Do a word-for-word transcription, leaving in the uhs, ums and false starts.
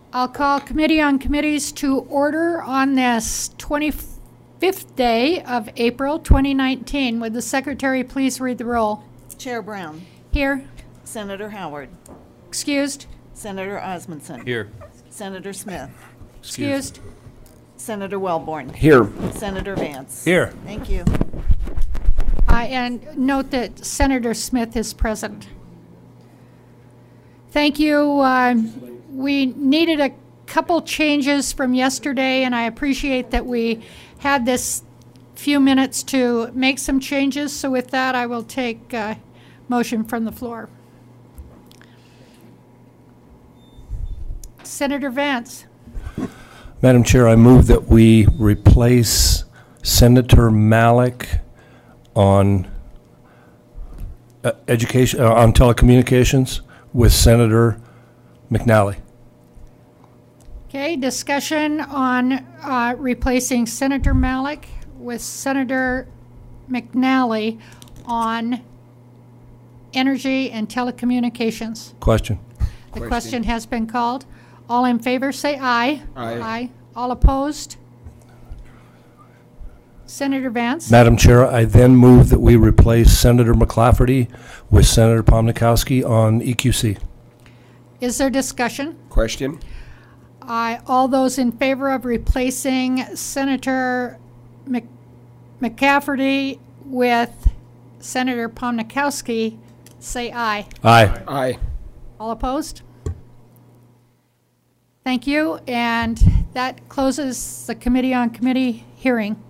I'll call Committee on Committees to order on this twenty-fifth day of April twenty nineteen. Would the Secretary please read the roll? Chair Brown. Here. Senator Howard. Excused. Senator Osmondson. Here. Senator Smith. Excused. Senator Wellborn. Here. Senator Vance. Here. Thank you. Uh, and note that Senator Smith is present. Thank you. Uh, we needed a couple changes from yesterday, and I appreciate that we had this few minutes to make some changes. So with that, I will take uh, motion from the floor. Senator Vance. Madam Chair, I move that we replace Senator Malik on uh, education, uh, on telecommunications with Senator McNally. Okay, discussion on uh, replacing Senator Malik with Senator McNally on energy and telecommunications. Question. The question has been called. All in favor, say aye. Aye. Aye. All opposed? Senator Vance? Madam Chair, I then move that we replace Senator McClafferty with Senator Pomnikowski on E Q C. Is there discussion? Question. Aye. All those in favor of replacing Senator Mc, McCafferty with Senator Pomnikowski, say aye. Aye. Aye. All opposed? Thank you, and that closes the Committee on Committee hearing.